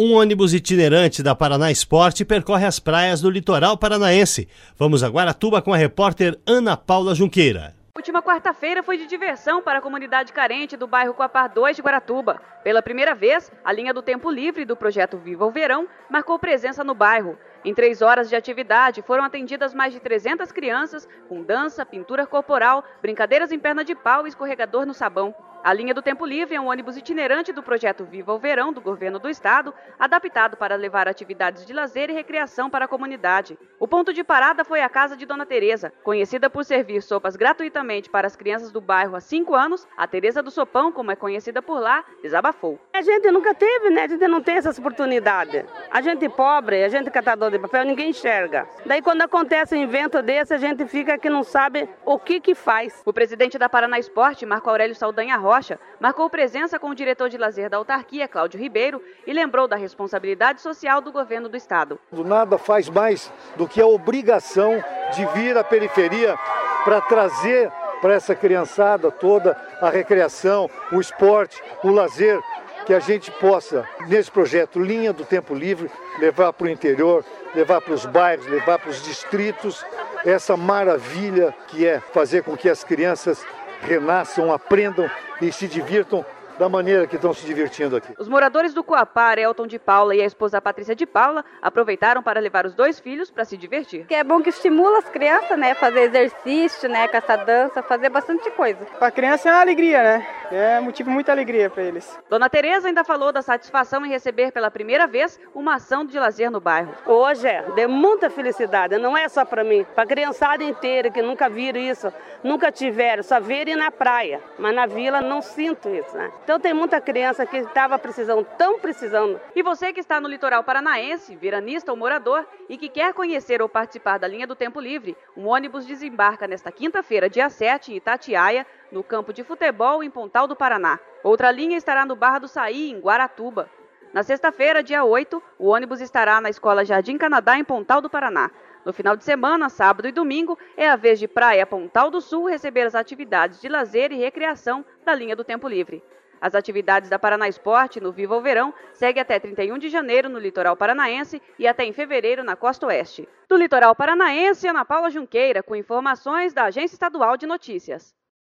Um ônibus itinerante da Paraná Esporte percorre as praias do litoral paranaense. Vamos a Guaratuba com a repórter Ana Paula Junqueira. Última quarta-feira foi de diversão para a comunidade carente do bairro Coapar 2 de Guaratuba. Pela primeira vez, a linha do Tempo Livre do projeto Viva o Verão marcou presença no bairro. Em 3 horas de atividade, foram atendidas mais de 300 crianças com dança, pintura corporal, brincadeiras em perna de pau e escorregador no sabão. A linha do Tempo Livre é um ônibus itinerante do projeto Viva o Verão do governo do estado, adaptado para levar atividades de lazer e recreação para a comunidade. O ponto de parada foi a casa de Dona Tereza, conhecida por servir sopas gratuitamente para as crianças do bairro há 5 anos. A Tereza do Sopão, como é conhecida por lá, desabafou. A gente nunca teve, né? A gente não tem essa oportunidade. A gente pobre, a gente catador de papel, ninguém enxerga. Daí quando acontece um evento desse, a gente fica que não sabe o que faz. O presidente da Paraná Esporte, Marco Aurélio Saldanha Rocha, marcou presença com o diretor de lazer da autarquia, Cláudio Ribeiro, e lembrou da responsabilidade social do governo do estado. Nada faz mais do que a obrigação de vir à periferia para trazer para essa criançada toda a recreação, o esporte, o lazer, que a gente possa, nesse projeto Linha do Tempo Livre, levar para o interior, levar para os bairros, levar para os distritos, essa maravilha que é fazer com que as crianças renasçam, aprendam e se divirtam da maneira que estão se divertindo aqui. Os moradores do Coapar, Elton de Paula e a esposa Patrícia de Paula, aproveitaram para levar os 2 filhos para se divertir. É bom que estimula as crianças, né? Fazer exercício, né? Com essa dança, fazer bastante coisa. Para a criança é uma alegria, né? É motivo de muita alegria para eles. Dona Tereza ainda falou da satisfação em receber pela primeira vez uma ação de lazer no bairro. Hoje deu muita felicidade, não é só para mim, para a criançada inteira que nunca viram isso, nunca tiveram, só verem na praia, mas na vila não sinto isso, né? Então tem muita criança que estava precisando, tão precisando. E você que está no litoral paranaense, veranista ou morador, e que quer conhecer ou participar da Linha do Tempo Livre, um ônibus desembarca nesta quinta-feira, dia 7, em Itatiaia, no campo de futebol em Pontal do Paraná. Outra linha estará no Barra do Saí, em Guaratuba. Na sexta-feira, dia 8, o ônibus estará na Escola Jardim Canadá, em Pontal do Paraná. No final de semana, sábado e domingo, é a vez de Praia Pontal do Sul receber as atividades de lazer e recreação da Linha do Tempo Livre. As atividades da Paraná Esporte no Viva o Verão seguem até 31 de janeiro no litoral paranaense e até em fevereiro na costa oeste. Do litoral paranaense, Ana Paula Junqueira, com informações da Agência Estadual de Notícias.